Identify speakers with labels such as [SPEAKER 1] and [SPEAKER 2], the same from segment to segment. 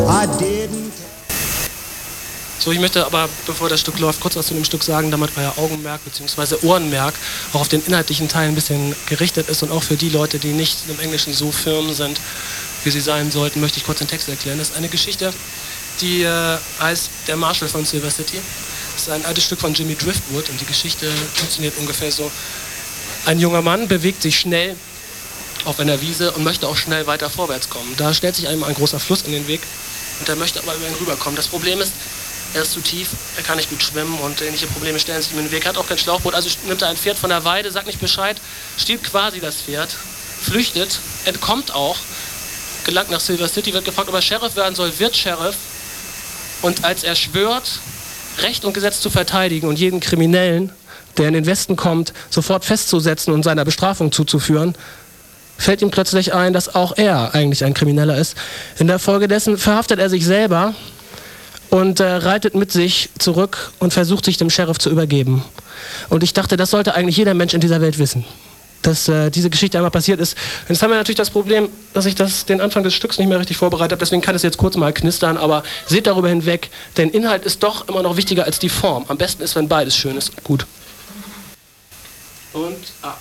[SPEAKER 1] I didn't.
[SPEAKER 2] So, ich möchte aber, bevor das Stück läuft, kurz was zu dem Stück sagen, damit euer Augenmerk bzw. Ohrenmerk auch auf den inhaltlichen Teil ein bisschen gerichtet ist und auch für die Leute, die nicht im Englischen so firm sind, wie sie sein sollten, möchte ich kurz den Text erklären. Das ist eine Geschichte, die heißt Der Marshal von Silver City. Das ist ein altes Stück von Jimmy Driftwood und die Geschichte funktioniert ungefähr so. Ein junger Mann bewegt sich schnell auf einer Wiese und möchte auch schnell weiter vorwärts kommen. Da stellt sich einem ein großer Fluss in den Weg und er möchte aber über ihn rüberkommen. Das Problem ist, er ist zu tief, er kann nicht gut schwimmen und ähnliche Probleme stellen sich ihm in den Weg. Er hat auch kein Schlauchboot, also nimmt er ein Pferd von der Weide, sagt nicht Bescheid, stiehlt quasi das Pferd, flüchtet, entkommt auch, gelangt nach Silver City, wird gefragt, ob er Sheriff werden soll, wird Sheriff. Und als er schwört, Recht und Gesetz zu verteidigen und jeden Kriminellen, der in den Westen kommt, sofort festzusetzen und seiner Bestrafung zuzuführen, fällt ihm plötzlich ein, dass auch er eigentlich ein Krimineller ist. In der Folge dessen verhaftet er sich selber und reitet mit sich zurück und versucht sich dem Sheriff zu übergeben. Und ich dachte, das sollte eigentlich jeder Mensch in dieser Welt wissen, dass diese Geschichte einmal passiert ist. Jetzt haben wir natürlich das Problem, dass ich den Anfang des Stücks nicht mehr richtig vorbereitet habe, deswegen kann es jetzt kurz mal knistern, aber seht darüber hinweg, denn Inhalt ist doch immer noch wichtiger als die Form. Am besten ist, wenn beides schön ist und gut. Und ab.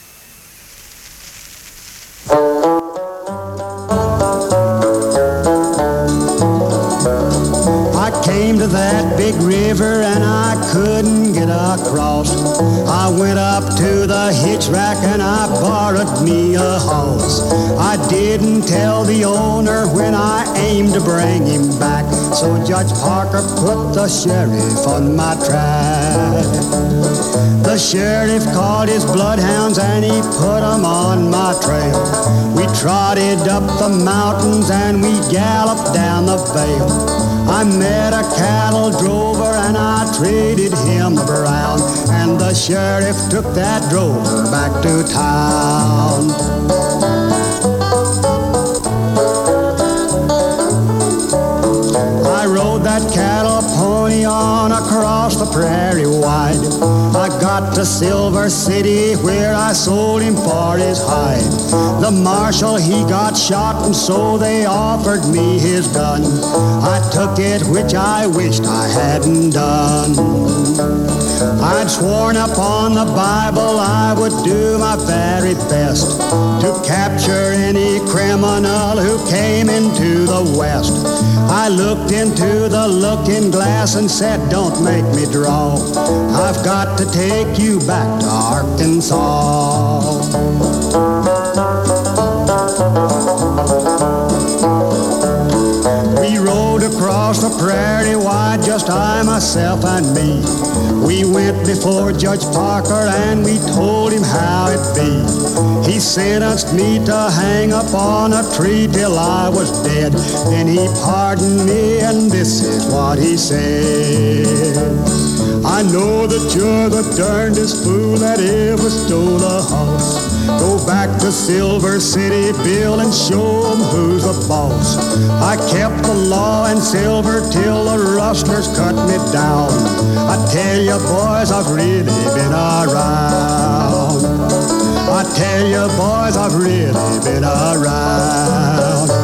[SPEAKER 1] I came to that big river and I couldn't get across. I went up to the hitch rack and I borrowed me a horse. I didn't tell the owner when I aimed to bring him back, so Judge Parker put the sheriff on my track. The sheriff called his bloodhounds and he put 'em on my trail. We trotted up the mountains and we galloped down the vale. I met a cattle drover and I traded him around, and the sheriff took that drover back to town. I rode that cattle pony on across the prairie wide. I got to Silver City where I sold him for his hide. The marshal, he got shot and so they offered me his gun. I took it, which I wished I hadn't done. I'd sworn upon the Bible I would do my very best to capture any criminal who came into the West. I looked into the looking glass and said, don't make me draw. I've got to take you back to Arkansas. We rode across the prairie wide, just I, myself, and me. We went before Judge Parker and we told him how it be. He sentenced me to hang up on a tree till I was dead. Then he pardoned me and this is what he said. I know that you're the darndest fool that ever stole a horse. Go back to Silver City, Bill, and show 'em who's the boss. I kept the law in Silver till the rustlers cut me down. I tell you, boys, I've really been around. I tell you, boys, I've really been around.